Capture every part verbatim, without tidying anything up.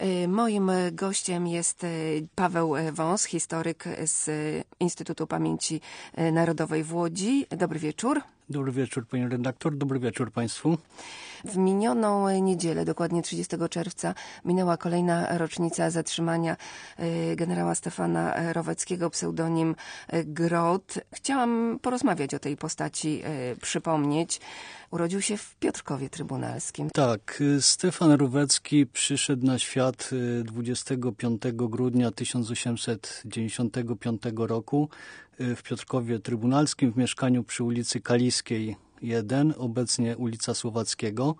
Moim gościem jest Paweł Wąs, historyk z Instytutu Pamięci Narodowej w Łodzi. Dobry wieczór. Dobry wieczór, pani redaktor. Dobry wieczór państwu. W minioną niedzielę, dokładnie trzydziestego czerwca, minęła kolejna rocznica zatrzymania generała Stefana Roweckiego, pseudonim Grot. Chciałam porozmawiać o tej postaci, przypomnieć. Urodził się w Piotrkowie Trybunalskim. Tak, Stefan Rowecki przyszedł na świat dwudziestego piątego grudnia tysiąc osiemset dziewięćdziesiątego piątego roku w Piotrkowie Trybunalskim w mieszkaniu przy ulicy Kaliskiej jeden, obecnie ulica Słowackiego.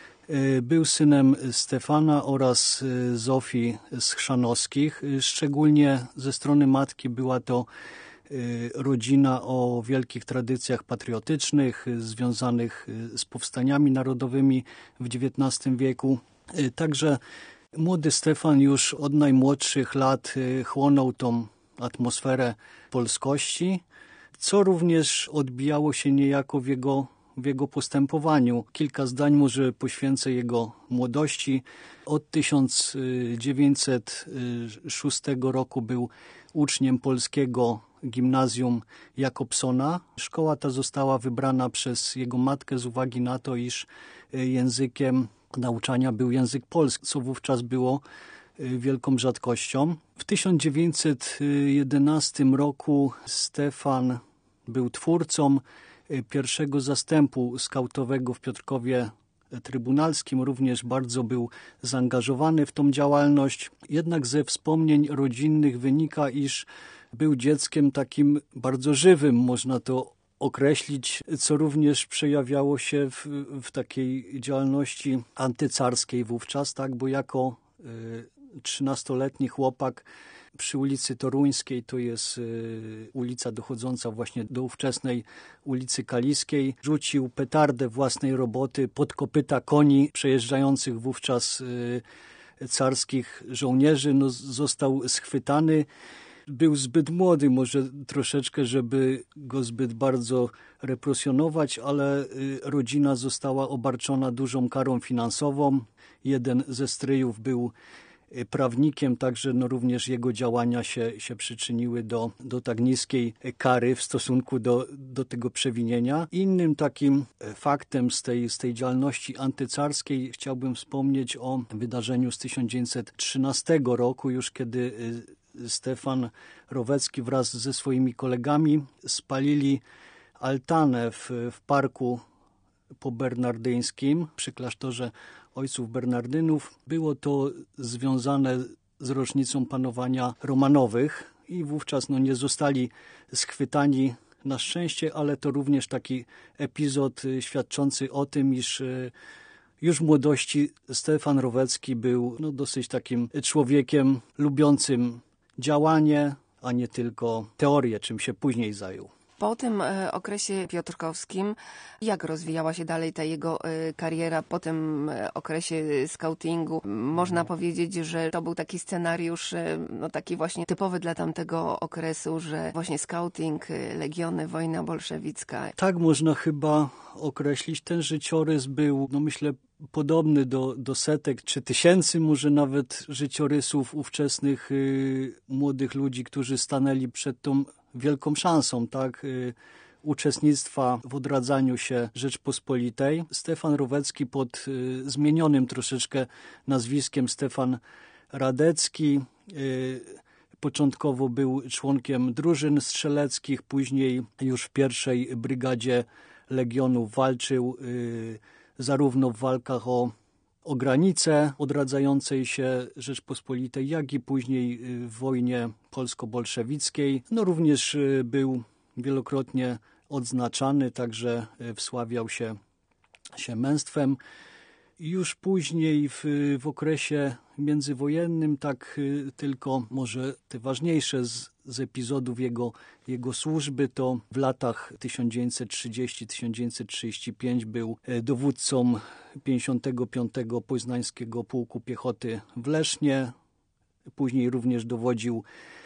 Był synem Stefana oraz Zofii z Chrzanowskich. Szczególnie ze strony matki była to rodzina o wielkich tradycjach patriotycznych, związanych z powstaniami narodowymi w dziewiętnastym wieku. Także młody Stefan już od najmłodszych lat chłonął tą atmosferę polskości, co również odbijało się niejako w jego, w jego postępowaniu. Kilka zdań może poświęcę jego młodości. Od tysiąc dziewięćset szóstego roku był uczniem polskiego gimnazjum Jakobsona. Szkoła ta została wybrana przez jego matkę z uwagi na to, iż językiem nauczania był język polski, co wówczas było wielką rzadkością. W tysiąc dziewięćset jedenastym roku Stefan był twórcą pierwszego zastępu skautowego w Piotrkowie Trybunalskim. Również bardzo był zaangażowany w tą działalność. Jednak ze wspomnień rodzinnych wynika, iż był dzieckiem takim bardzo żywym, można to określić, co również przejawiało się w, w takiej działalności antycarskiej wówczas, tak, bo jako trzynastoletni chłopak przy ulicy Toruńskiej, to jest y, ulica dochodząca właśnie do ówczesnej ulicy Kaliskiej, rzucił petardę własnej roboty pod kopyta koni przejeżdżających wówczas y, carskich żołnierzy. No, został schwytany. Był zbyt młody, może troszeczkę, żeby go zbyt bardzo represjonować, ale y, rodzina została obarczona dużą karą finansową. Jeden ze stryjów był prawnikiem, także no również jego działania się, się przyczyniły do, do tak niskiej kary w stosunku do, do tego przewinienia. Innym takim faktem z tej, z tej działalności antycarskiej chciałbym wspomnieć o wydarzeniu z tysiąc dziewięćset trzynastego roku, już kiedy Stefan Rowecki wraz ze swoimi kolegami spalili altanę w, w parku pobernardyńskim przy klasztorze ojców Bernardynów. Było to związane z rocznicą panowania Romanowych i wówczas no, nie zostali schwytani na szczęście, ale to również taki epizod świadczący o tym, iż już w młodości Stefan Rowecki był no, dosyć takim człowiekiem lubiącym działanie, a nie tylko teorię, czym się później zajął. Po tym okresie piotrkowskim, jak rozwijała się dalej ta jego kariera po tym okresie skautingu? Można powiedzieć, że to był taki scenariusz, no taki właśnie typowy dla tamtego okresu, że właśnie skauting, legiony, wojna bolszewicka. Tak można chyba określić. Ten życiorys był, no myślę, podobny do, do setek czy tysięcy może nawet życiorysów ówczesnych y, młodych ludzi, którzy stanęli przed tą wielką szansą, tak, y, uczestnictwa w odradzaniu się Rzeczpospolitej. Stefan Rowecki pod y, zmienionym troszeczkę nazwiskiem Stefan Radecki y, początkowo był członkiem drużyn strzeleckich, później już w pierwszej brygadzie Legionów walczył y, zarówno w walkach o, o granicę odradzającej się Rzeczpospolitej, jak i później w wojnie polsko-bolszewickiej. No również był wielokrotnie odznaczany, także wsławiał się, się męstwem. Już później w, w okresie międzywojennym, tak tylko może te ważniejsze z, z epizodów jego, jego służby, to w latach tysiąc dziewięćset trzydziestym do tysiąc dziewięćset trzydziestego piątego był dowódcą pięćdziesiątego piątego Poznańskiego Pułku Piechoty w Lesznie. Później również dowodził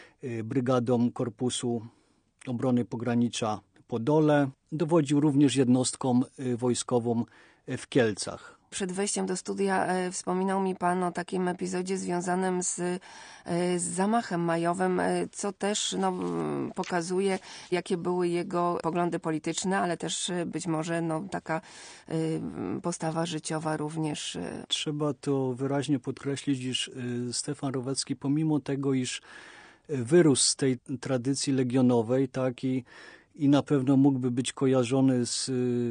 brygadą Korpusu Obrony Pogranicza Podole. Dowodził również jednostką wojskową w Kielcach. Przed wejściem do studia e, wspominał mi pan o takim epizodzie związanym z, e, z zamachem majowym, e, co też no, pokazuje, jakie były jego poglądy polityczne, ale też e, być może no, taka e, postawa życiowa również. E. Trzeba to wyraźnie podkreślić, iż e, Stefan Rowecki, pomimo tego, iż wyrósł z tej tradycji legionowej, tak, i i na pewno mógłby być kojarzony z,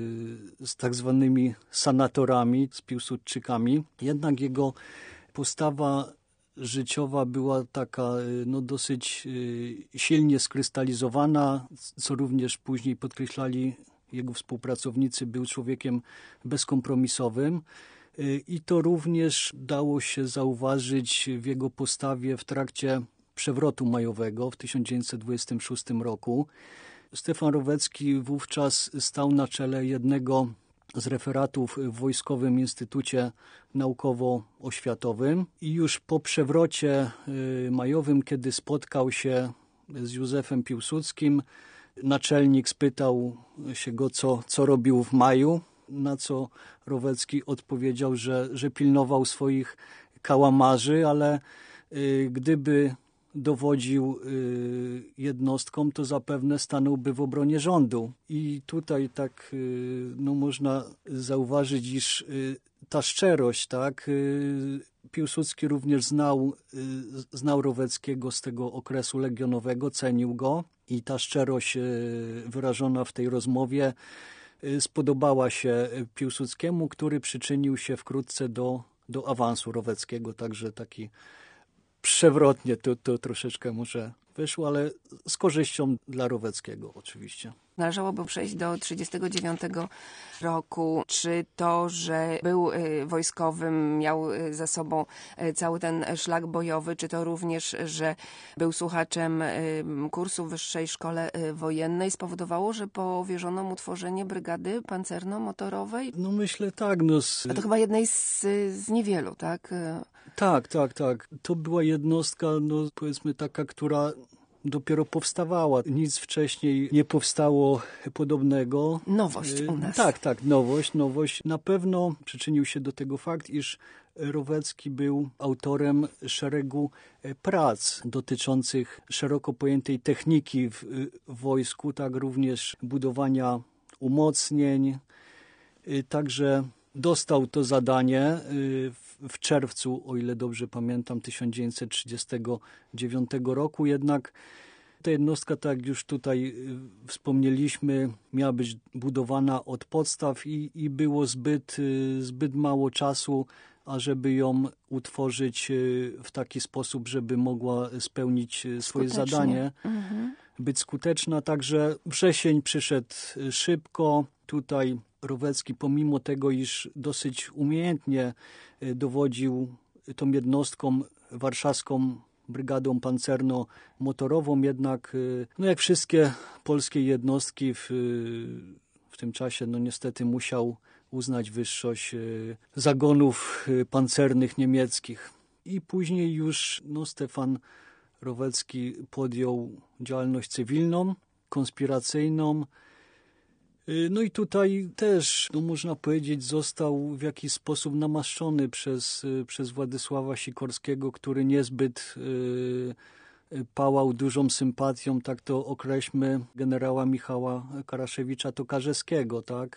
z tak zwanymi sanatorami, z Piłsudczykami. Jednak jego postawa życiowa była taka no, dosyć silnie skrystalizowana, co również później podkreślali jego współpracownicy. Był człowiekiem bezkompromisowym i to również dało się zauważyć w jego postawie w trakcie przewrotu majowego w tysiąc dziewięćset dwudziestym szóstym roku. Stefan Rowecki wówczas stał na czele jednego z referatów w Wojskowym Instytucie Naukowo-Oświatowym i już po przewrocie majowym, kiedy spotkał się z Józefem Piłsudskim, naczelnik spytał się go, co, co robił w maju, na co Rowecki odpowiedział, że, że pilnował swoich kałamarzy, ale gdyby dowodził y, jednostkom, to zapewne stanąłby w obronie rządu. I tutaj tak y, no, można zauważyć, iż y, ta szczerość, tak, y, Piłsudski również znał, y, znał Roweckiego z tego okresu legionowego, cenił go i ta szczerość y, wyrażona w tej rozmowie y, spodobała się Piłsudskiemu, który przyczynił się wkrótce do, do awansu Roweckiego, także taki przewrotnie to, to troszeczkę może wyszło, ale z korzyścią dla Roweckiego oczywiście. Należałoby przejść do trzydziestego dziewiątego roku. Czy to, że był wojskowym, miał za sobą cały ten szlak bojowy, czy to również, że był słuchaczem kursu w Wyższej Szkole Wojennej, spowodowało, że powierzono mu tworzenie brygady pancerno-motorowej? No myślę tak. No z... A to chyba jednej z, z niewielu, tak? Tak, tak, tak. To była jednostka, no powiedzmy taka, która dopiero powstawała. Nic wcześniej nie powstało podobnego. Nowość u nas. Tak, tak, nowość, nowość. Na pewno przyczynił się do tego fakt, iż Rowecki był autorem szeregu prac dotyczących szeroko pojętej techniki w, w wojsku, tak również budowania umocnień. Także dostał to zadanie w czerwcu, o ile dobrze pamiętam, tysiąc dziewięćset trzydziestego dziewiątego roku. Jednak ta jednostka, tak jak już tutaj wspomnieliśmy, miała być budowana od podstaw i, i było zbyt, zbyt mało czasu, ażeby ją utworzyć w taki sposób, żeby mogła spełnić swoje Skutecznie. zadanie, Mhm. być skuteczna. Także wrzesień przyszedł szybko. Tutaj Rowecki, pomimo tego, iż dosyć umiejętnie dowodził tą jednostką warszawską brygadą pancerno-motorową, jednak no jak wszystkie polskie jednostki w, w tym czasie no niestety musiał uznać wyższość zagonów pancernych niemieckich. I później już no, Stefan Rowecki podjął działalność cywilną, konspiracyjną. No i tutaj też, no można powiedzieć, został w jakiś sposób namaszczony przez, przez Władysława Sikorskiego, który niezbyt y, pałał dużą sympatią, tak to określmy, generała Michała Karaszewicza Tokarzewskiego, tak.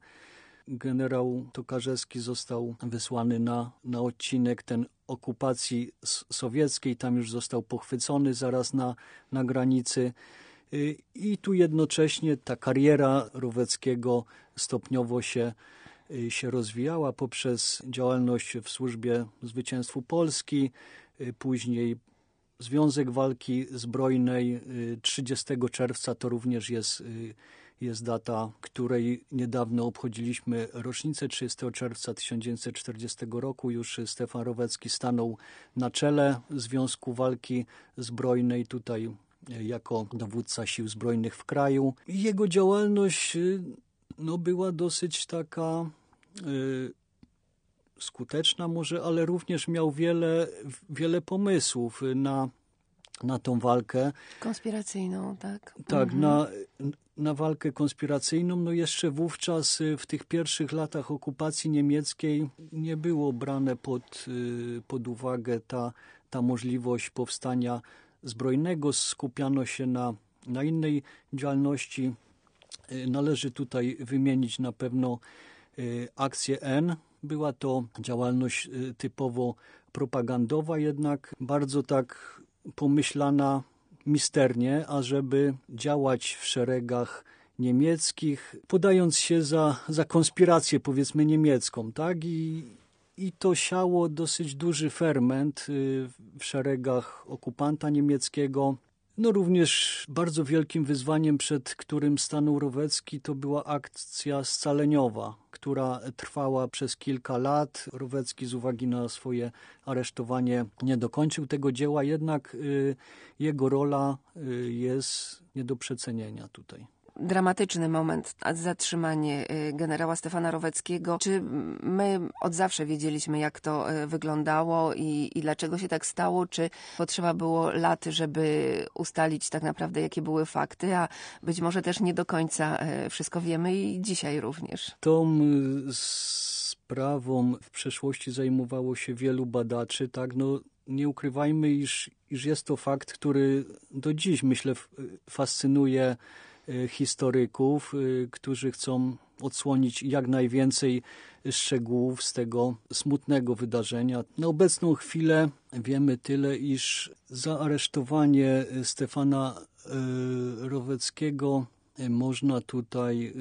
Generał Tokarzewski został wysłany na, na odcinek ten okupacji sowieckiej, tam już został pochwycony zaraz na, na granicy. I tu jednocześnie ta kariera Roweckiego stopniowo się, się rozwijała poprzez działalność w służbie zwycięstwu Polski, później Związek Walki Zbrojnej. trzydziestego czerwca to również jest, jest data, której niedawno obchodziliśmy rocznicę. trzydziestego czerwca tysiąc dziewięćset czterdziestego roku już Stefan Rowecki stanął na czele Związku Walki Zbrojnej tutaj jako dowódca sił zbrojnych w kraju. I jego działalność no, była dosyć taka y, skuteczna może, ale również miał wiele, wiele pomysłów na, na tą walkę. Konspiracyjną, tak? Tak, mhm. na, na walkę konspiracyjną. No jeszcze wówczas w tych pierwszych latach okupacji niemieckiej nie było brane pod, pod uwagę ta, ta możliwość powstania zbrojnego. Skupiano się na, na innej działalności. Należy tutaj wymienić na pewno akcję N. Była to działalność typowo propagandowa, jednak bardzo tak pomyślana misternie, ażeby działać w szeregach niemieckich, podając się za, za konspirację, powiedzmy, niemiecką, tak? I, i to siało dosyć duży ferment w szeregach okupanta niemieckiego. No również bardzo wielkim wyzwaniem, przed którym stanął Rowecki, to była akcja scaleniowa, która trwała przez kilka lat. Rowecki z uwagi na swoje aresztowanie nie dokończył tego dzieła, jednak y, jego rola y, jest nie do przecenienia tutaj. Dramatyczny moment, zatrzymanie generała Stefana Roweckiego. Czy my od zawsze wiedzieliśmy, jak to wyglądało i, i dlaczego się tak stało? Czy potrzeba było lat, żeby ustalić tak naprawdę, jakie były fakty, a być może też nie do końca wszystko wiemy i dzisiaj również? Tą sprawą w przeszłości zajmowało się wielu badaczy, tak, no nie ukrywajmy, iż, iż jest to fakt, który do dziś, myślę, fascynuje historyków, którzy chcą odsłonić jak najwięcej szczegółów z tego smutnego wydarzenia. Na obecną chwilę wiemy tyle, iż za aresztowanie Stefana Roweckiego można tutaj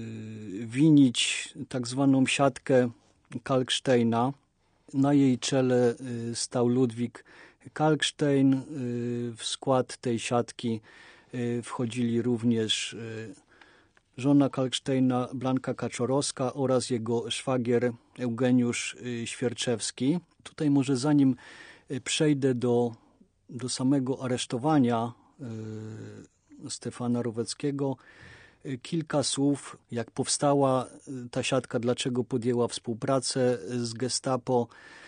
winić tak zwaną siatkę Kalksteina. Na jej czele stał Ludwik Kalkstein. W skład tej siatki wchodzili również żona Kalksteina Blanka Kaczorowska oraz jego szwagier Eugeniusz Świerczewski. Tutaj może zanim przejdę do, do samego aresztowania Stefana Roweckiego, kilka słów, jak powstała ta siatka, dlaczego podjęła współpracę z Gestapo.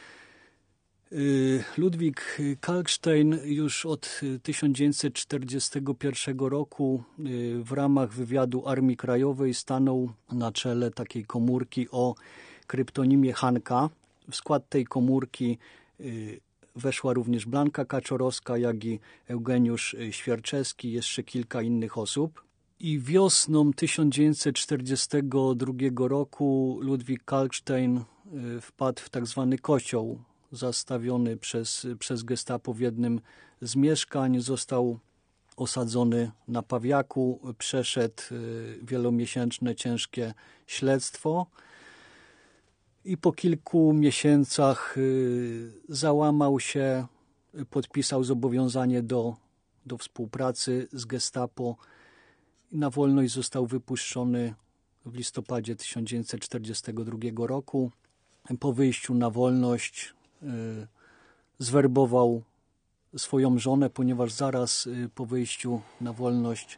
Ludwik Kalkstein już od tysiąc dziewięćset czterdziestego pierwszego roku w ramach wywiadu Armii Krajowej stanął na czele takiej komórki o kryptonimie Hanka. W skład tej komórki weszła również Blanka Kaczorowska, jak i Eugeniusz Świerczewski, jeszcze kilka innych osób. I wiosną tysiąc dziewięćset czterdziestego drugiego roku Ludwik Kalkstein wpadł w tak zwany kocioł zastawiony przez, przez Gestapo w jednym z mieszkań. Został osadzony na Pawiaku, przeszedł wielomiesięczne ciężkie śledztwo i po kilku miesiącach załamał się, podpisał zobowiązanie do, do współpracy z Gestapo. Na wolność został wypuszczony w listopadzie tysiąc dziewięćset czterdziestego drugiego roku. Po wyjściu na wolność zwerbował swoją żonę, ponieważ zaraz po wyjściu na wolność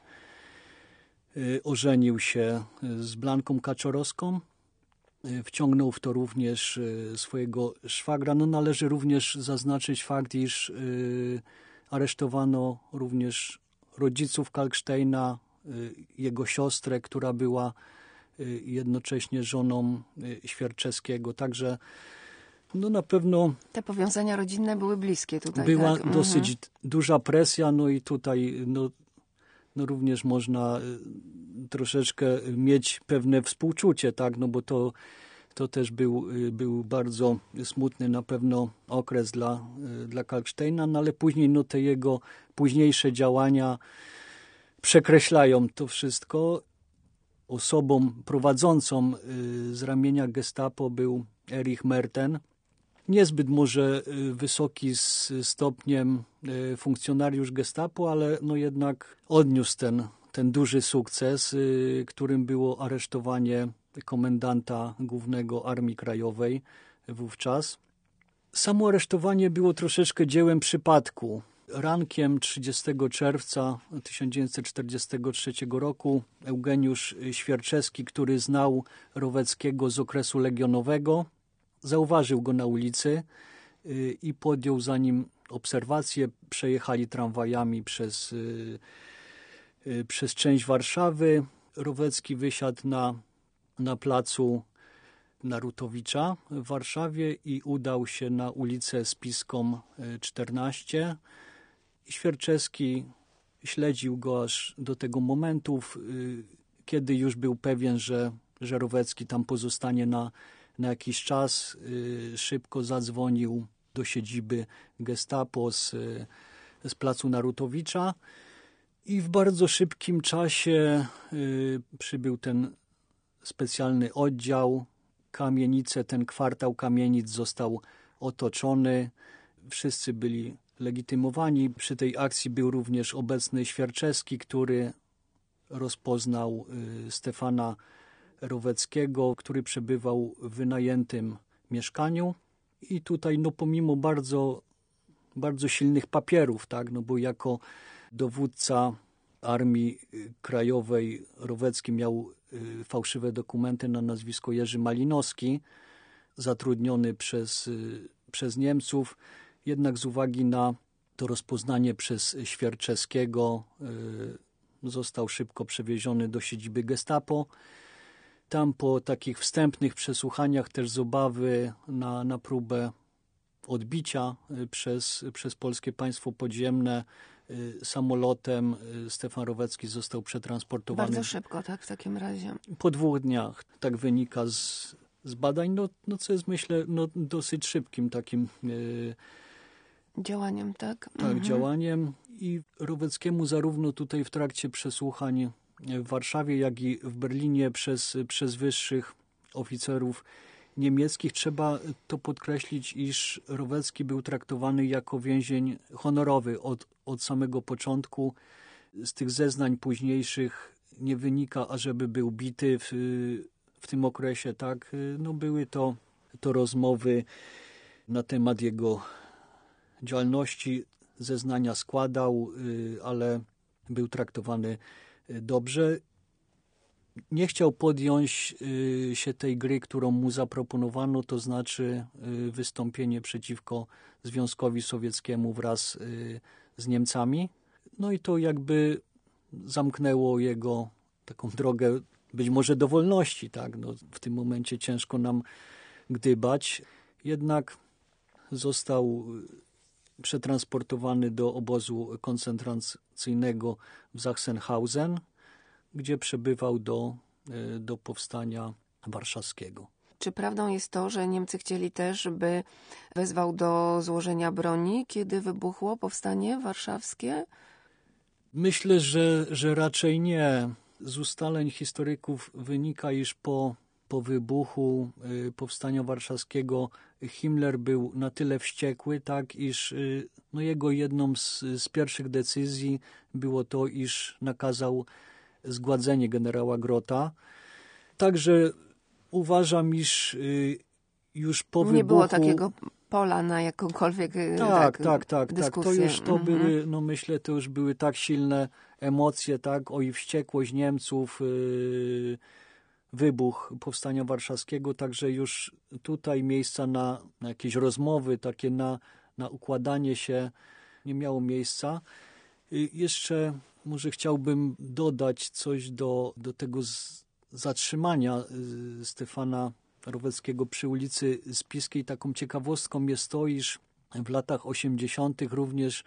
ożenił się z Blanką Kaczorowską. Wciągnął w to również swojego szwagra. No, należy również zaznaczyć fakt, iż aresztowano również rodziców Kalksteina, jego siostrę, która była jednocześnie żoną Świerczewskiego. Także no na pewno te powiązania rodzinne były bliskie tutaj. Była tak? dosyć mhm. duża presja, no i tutaj no, no również można troszeczkę mieć pewne współczucie, tak, no bo to, to też był, był bardzo smutny na pewno okres dla, dla Kalksteina, no ale później no te jego późniejsze działania przekreślają to wszystko. Osobą prowadzącą z ramienia Gestapo był Erich Merten. Niezbyt może wysoki z stopniem funkcjonariusz Gestapo, ale no jednak odniósł ten, ten duży sukces, którym było aresztowanie komendanta głównego Armii Krajowej wówczas. Samo aresztowanie było troszeczkę dziełem przypadku. Rankiem trzydziestego czerwca tysiąc dziewięćset czterdziestego trzeciego roku Eugeniusz Świerczewski, który znał Roweckiego z okresu legionowego, zauważył go na ulicy i podjął za nim obserwację. Przejechali tramwajami przez, przez część Warszawy. Rowecki wysiadł na, na placu Narutowicza w Warszawie i udał się na ulicę Spiską czternaście. Świerczewski śledził go aż do tego momentu, kiedy już był pewien, że, że Rowecki tam pozostanie na, na jakiś czas. Szybko zadzwonił do siedziby Gestapo z, z placu Narutowicza i w bardzo szybkim czasie przybył ten specjalny oddział. Kamienice, ten kwartał kamienic został otoczony. Wszyscy byli legitymowani. Przy tej akcji był również obecny Świerczewski, który rozpoznał Stefana Roweckiego, który przebywał w wynajętym mieszkaniu. I tutaj no pomimo bardzo, bardzo silnych papierów, tak, no bo jako dowódca Armii Krajowej Rowecki miał fałszywe dokumenty na nazwisko Jerzy Malinowski, zatrudniony przez, przez Niemców. Jednak z uwagi na to rozpoznanie przez Świerczewskiego został szybko przewieziony do siedziby Gestapo. Tam po takich wstępnych przesłuchaniach też z obawy na, na próbę odbicia przez, przez polskie państwo podziemne samolotem Stefan Rowecki został przetransportowany. Bardzo szybko, tak, w takim razie. Po dwóch dniach. Tak wynika z, z badań, no, no co jest myślę no, dosyć szybkim takim yy, działaniem, tak? Tak, mhm. działaniem. I Roweckiemu zarówno tutaj w trakcie przesłuchań w Warszawie, jak i w Berlinie przez, przez wyższych oficerów niemieckich. Trzeba to podkreślić, iż Rowecki był traktowany jako więzień honorowy od, od samego początku. Z tych zeznań późniejszych nie wynika, ażeby był bity w, w tym okresie. Tak? No były to, to rozmowy na temat jego działalności. Zeznania składał, ale był traktowany dobrze. Nie chciał podjąć się tej gry, którą mu zaproponowano, to znaczy wystąpienie przeciwko Związkowi Sowieckiemu wraz z Niemcami. No i to jakby zamknęło jego taką drogę być może do wolności. Tak? No, w tym momencie ciężko nam gdybać. Jednak został przetransportowany do obozu koncentracyjnego w Sachsenhausen, gdzie przebywał do, do powstania warszawskiego. Czy prawdą jest to, że Niemcy chcieli też, by wezwał do złożenia broni, kiedy wybuchło powstanie warszawskie? Myślę, że, że raczej nie. Z ustaleń historyków wynika, iż po, po wybuchu y, powstania warszawskiego Himmler był na tyle wściekły, tak, iż y, no jego jedną z, z pierwszych decyzji było to, iż nakazał zgładzenie generała Grota. Także uważam, iż y, już po nie wybuchu... Nie było takiego pola na jakąkolwiek tak, tak, tak, tak, dyskusję. tak. To już to mhm. były, no myślę, to już były tak silne emocje, tak, o i wściekłość Niemców, yy, wybuch powstania warszawskiego, także już tutaj miejsca na, na jakieś rozmowy, takie na, na układanie się nie miało miejsca. Yy, jeszcze może chciałbym dodać coś do, do tego z, zatrzymania yy, Stefana Roweckiego przy ulicy Spiskiej. Taką ciekawostką jest to, iż w latach osiemdziesiątych również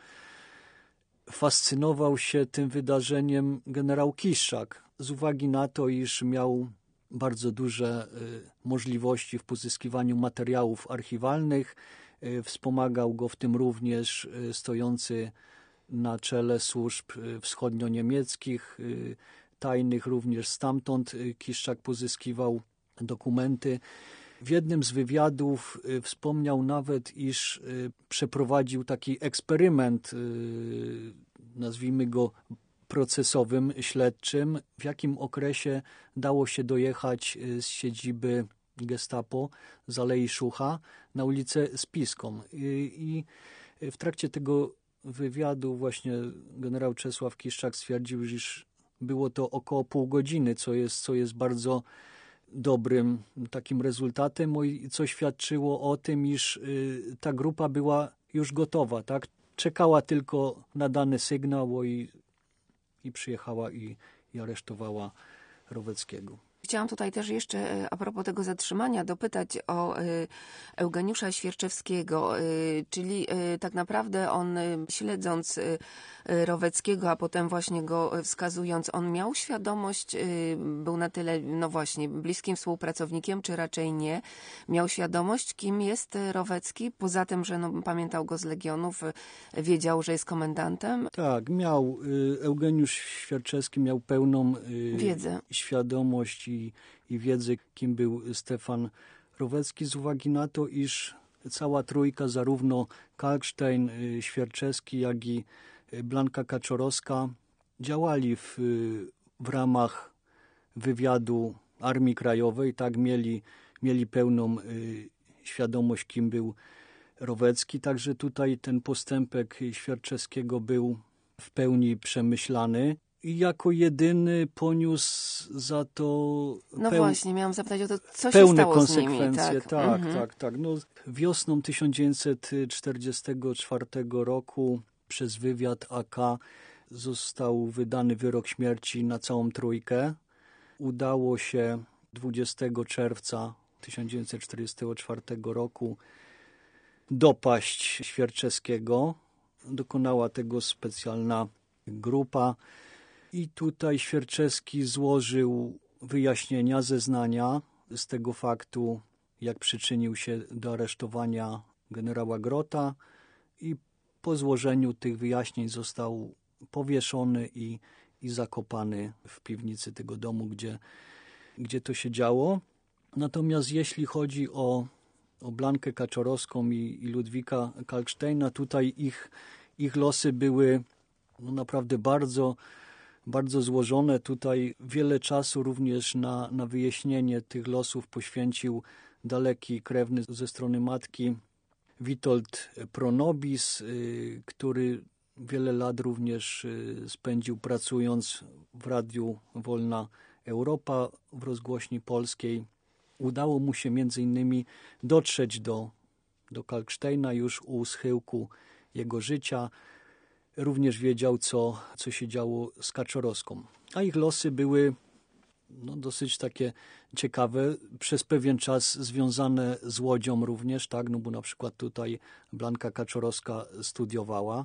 fascynował się tym wydarzeniem generał Kiszczak z uwagi na to, iż miał bardzo duże możliwości w pozyskiwaniu materiałów archiwalnych. Wspomagał go w tym również stojący na czele służb wschodnio-niemieckich, tajnych, również stamtąd Kiszczak pozyskiwał dokumenty. W jednym z wywiadów wspomniał nawet, iż przeprowadził taki eksperyment, nazwijmy go procesowym, śledczym, w jakim okresie dało się dojechać z siedziby Gestapo z Alei Szucha na ulicę Spiską. I w trakcie tego wywiadu właśnie generał Czesław Kiszczak stwierdził, iż było to około pół godziny, co jest, co jest bardzo dobrym takim rezultatem, co świadczyło o tym, iż ta grupa była już gotowa, tak? Czekała tylko na dany sygnał i i przyjechała i, i aresztowała Roweckiego. Chciałam tutaj też jeszcze a propos tego zatrzymania dopytać o Eugeniusza Świerczewskiego, czyli tak naprawdę on, śledząc Roweckiego, a potem właśnie go wskazując, on miał świadomość, był na tyle, no właśnie, bliskim współpracownikiem, czy raczej nie, miał świadomość, kim jest Rowecki, poza tym, że no, pamiętał go z Legionów, wiedział, że jest komendantem? Tak, miał. Eugeniusz Świerczewski miał pełną wiedzę, świadomość i, i wiedzę, kim był Stefan Rowecki, z uwagi na to, iż cała trójka, zarówno Kalkstein, Świerczewski, jak i Blanka Kaczorowska, działali w, w ramach wywiadu Armii Krajowej, tak, mieli, mieli pełną świadomość, kim był Rowecki, także tutaj ten postępek Świerczewskiego był w pełni przemyślany. I jako jedyny poniósł za to No peł... właśnie, miałam zapytać o to, co pełne się stało konsekwencje. z nimi. Tak, tak, mhm. tak, tak. No, wiosną tysiąc dziewięćset czterdziestego czwartego roku przez wywiad A K został wydany wyrok śmierci na całą trójkę. Udało się dwudziestego czerwca tysiąc dziewięćset czterdziestego czwartego roku dopaść Świerczewskiego. Dokonała tego specjalna grupa i tutaj Świerczewski złożył wyjaśnienia, zeznania z tego faktu, jak przyczynił się do aresztowania generała Grota, i po złożeniu tych wyjaśnień został powieszony i, i zakopany w piwnicy tego domu, gdzie, gdzie to się działo. Natomiast jeśli chodzi o, o Blankę Kaczorowską i, i Ludwika Kalksteina, tutaj ich, ich losy były no naprawdę bardzo, bardzo złożone. Tutaj wiele czasu również na, na wyjaśnienie tych losów poświęcił daleki krewny ze strony matki Witold Pronobis, który wiele lat również spędził pracując w Radiu Wolna Europa, w rozgłośni polskiej. Udało mu się między innymi dotrzeć do, do Kalksteina już u schyłku jego życia. Również wiedział, co, co się działo z Kaczorowską. A ich losy były no, dosyć takie ciekawe, przez pewien czas związane z Łodzią również, tak, no bo na przykład tutaj Blanka Kaczorowska studiowała.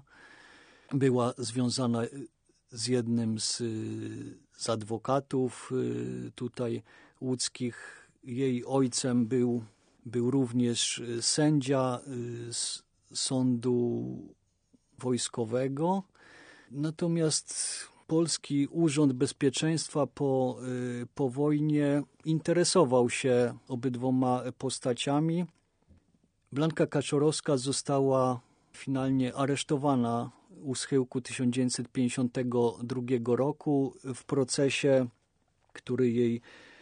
Była związana z jednym z, z adwokatów tutaj łódzkich. Jej ojcem był, był również sędzia z sądu wojskowego. Natomiast Polski Urząd Bezpieczeństwa po, po wojnie interesował się obydwoma postaciami. Blanka Kaczorowska została finalnie aresztowana u schyłku tysiąc dziewięćset pięćdziesiątego drugiego roku w procesie, który jej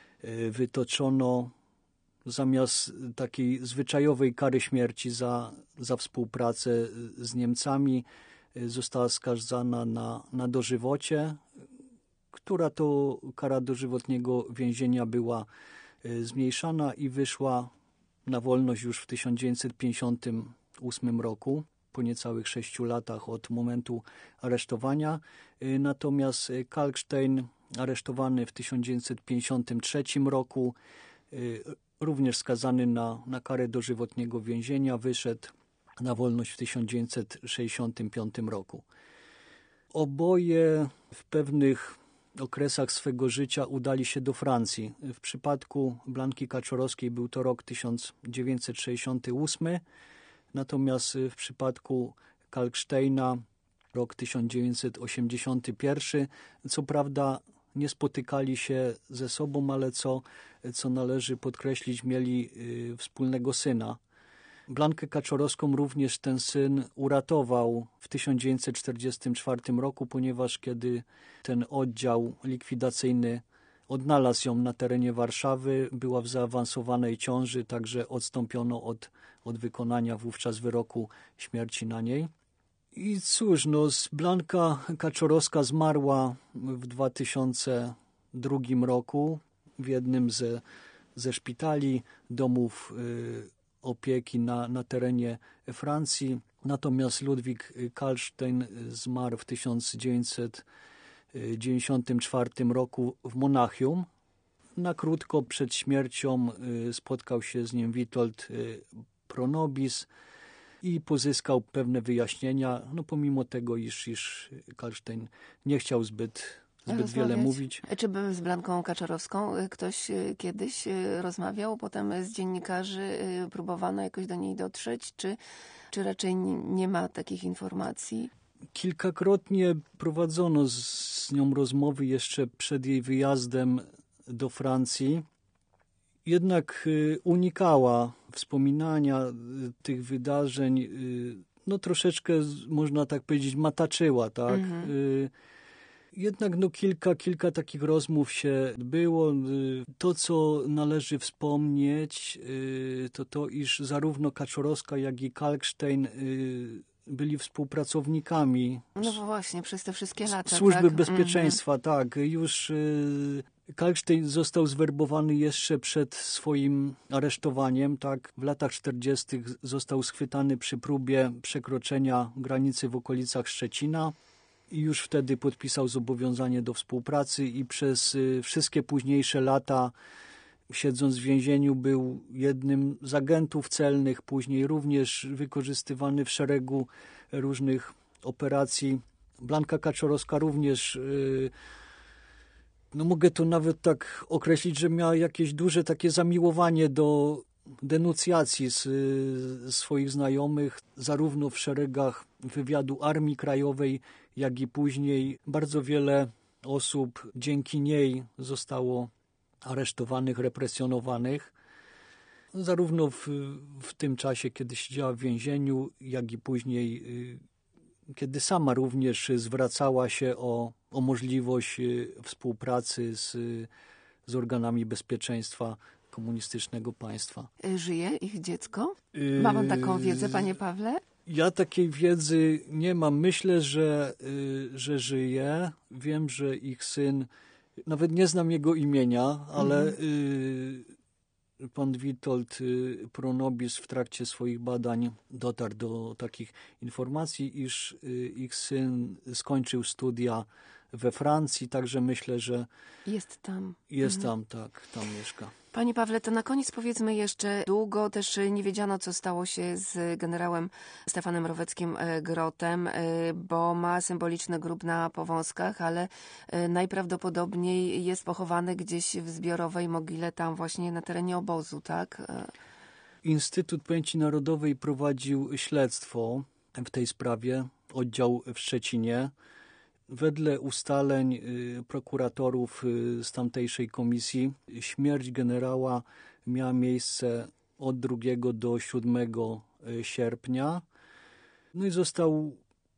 wytoczono. Zamiast takiej zwyczajowej kary śmierci za, za współpracę z Niemcami została skazana na, na dożywocie, która to kara dożywotniego więzienia była zmniejszana i wyszła na wolność już w tysiąc dziewięćset pięćdziesiątym ósmym roku, po niecałych sześciu latach od momentu aresztowania. Natomiast Kalkstein, aresztowany w tysiąc dziewięćset pięćdziesiątym trzecim roku, również skazany na, na karę dożywotniego więzienia, wyszedł na wolność w tysiąc dziewięćset sześćdziesiątym piątym roku. Oboje w pewnych okresach swego życia udali się do Francji. W przypadku Blanki Kaczorowskiej był to rok tysiąc dziewięćset sześćdziesiąty ósmy, natomiast w przypadku Kalksteina rok tysiąc dziewięćset osiemdziesiąty pierwszy. Co prawda nie spotykali się ze sobą, ale co, co należy podkreślić, mieli y, wspólnego syna. Blankę Kaczorowską również ten syn uratował w tysiąc dziewięćset czterdziestym czwartym roku, ponieważ kiedy ten oddział likwidacyjny odnalazł ją na terenie Warszawy, była w zaawansowanej ciąży, także odstąpiono od, od wykonania wówczas wyroku śmierci na niej. I cóż, no, Blanka Kaczorowska zmarła w dwa tysiące drugim roku w jednym ze, ze szpitali, domów y, opieki na, na terenie Francji. Natomiast Ludwik Kalkstein zmarł w tysiąc dziewięćset dziewięćdziesiątym czwartym roku w Monachium. Na krótko przed śmiercią spotkał się z nim Witold Pronobis i pozyskał pewne wyjaśnienia, no pomimo tego, iż, iż Karlsztejn nie chciał zbyt, zbyt wiele mówić. Czy by z Blanką Kaczorowską ktoś kiedyś rozmawiał? Potem z dziennikarzy próbowano jakoś do niej dotrzeć, czy, czy raczej nie ma takich informacji? Kilkakrotnie prowadzono z, z nią rozmowy jeszcze przed jej wyjazdem do Francji. Jednak unikała wspominania tych wydarzeń, no troszeczkę, można tak powiedzieć, mataczyła, tak? Mhm. Jednak no kilka, kilka takich rozmów się było. To, co należy wspomnieć, to to, iż zarówno Kaczorowska, jak i Kalkstein byli współpracownikami. No właśnie, przez te wszystkie lata. Służby tak? Bezpieczeństwa, mm-hmm. tak. Już y, Kalkstein został zwerbowany jeszcze przed swoim aresztowaniem, tak. W latach czterdziestych został schwytany przy próbie przekroczenia granicy w okolicach Szczecina i już wtedy podpisał zobowiązanie do współpracy i przez y, wszystkie późniejsze lata, siedząc w więzieniu, był jednym z agentów celnych, później również wykorzystywany w szeregu różnych operacji. Blanka Kaczorowska również, no mogę to nawet tak określić, że miała jakieś duże takie zamiłowanie do denuncjacji z, z swoich znajomych, zarówno w szeregach wywiadu Armii Krajowej, jak i później. Bardzo wiele osób dzięki niej zostało aresztowanych, represjonowanych, zarówno w, w tym czasie, kiedy siedziała w więzieniu, jak i później, kiedy sama również zwracała się o, o możliwość współpracy z, z organami bezpieczeństwa komunistycznego państwa. Żyje ich dziecko? Ma pan taką wiedzę, panie Pawle? Ja takiej wiedzy nie mam. Myślę, że, że żyje. Wiem, że ich syn, nawet nie znam jego imienia, ale mhm. y, pan Witold Pronobis w trakcie swoich badań dotarł do takich informacji, iż y, ich syn skończył studia we Francji, także myślę, że jest tam. Jest mhm. tam, tak, tam mieszka. Panie Pawle, to na koniec powiedzmy jeszcze, długo też nie wiedziano, co stało się z generałem Stefanem Roweckim-Grotem, bo ma symboliczny grób na Powązkach, ale najprawdopodobniej jest pochowany gdzieś w zbiorowej mogile tam właśnie na terenie obozu, tak? Instytut Pamięci Narodowej prowadził śledztwo w tej sprawie, oddział w Szczecinie. Wedle ustaleń y, prokuratorów y, z tamtejszej komisji śmierć generała miała miejsce od drugiego do siódmego sierpnia. No i został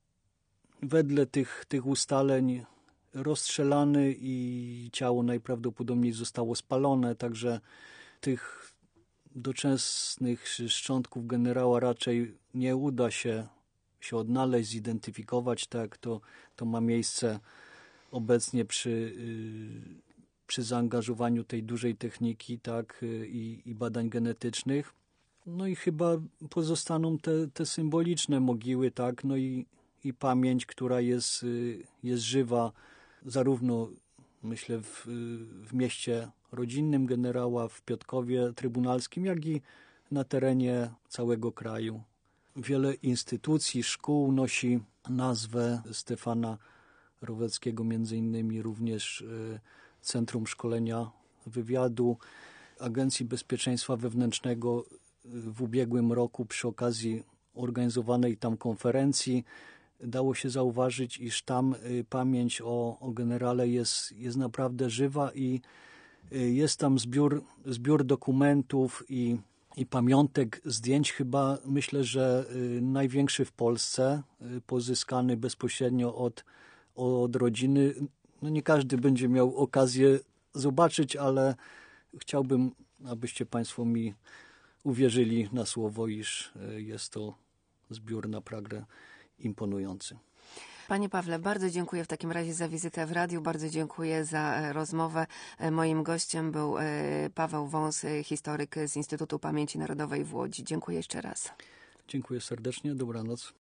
wedle tych, tych ustaleń rozstrzelany i ciało najprawdopodobniej zostało spalone, także tych doczesnych szczątków generała raczej nie uda się się odnaleźć, zidentyfikować, tak, to, to ma miejsce obecnie przy, yy, przy zaangażowaniu tej dużej techniki, tak, yy, i badań genetycznych. No i chyba pozostaną te, te symboliczne mogiły, tak, no i, i pamięć, która jest, yy, jest żywa, zarówno myślę w, w mieście rodzinnym generała, w Piotrkowie Trybunalskim, jak i na terenie całego kraju. Wiele instytucji, szkół nosi nazwę Stefana Roweckiego, między innymi również Centrum Szkolenia Wywiadu Agencji Bezpieczeństwa Wewnętrznego. W ubiegłym roku przy okazji organizowanej tam konferencji dało się zauważyć, iż tam pamięć o, o generale jest, jest naprawdę żywa i jest tam zbiór, zbiór dokumentów i I pamiątek, zdjęć chyba, myślę, że największy w Polsce, pozyskany bezpośrednio od, od rodziny. No nie każdy będzie miał okazję zobaczyć, ale chciałbym, abyście Państwo mi uwierzyli na słowo, iż jest to zbiór naprawdę imponujący. Panie Pawle, bardzo dziękuję w takim razie za wizytę w radiu, bardzo dziękuję za rozmowę. Moim gościem był Paweł Wąs, historyk z Instytutu Pamięci Narodowej w Łodzi. Dziękuję jeszcze raz. Dziękuję serdecznie, dobranoc.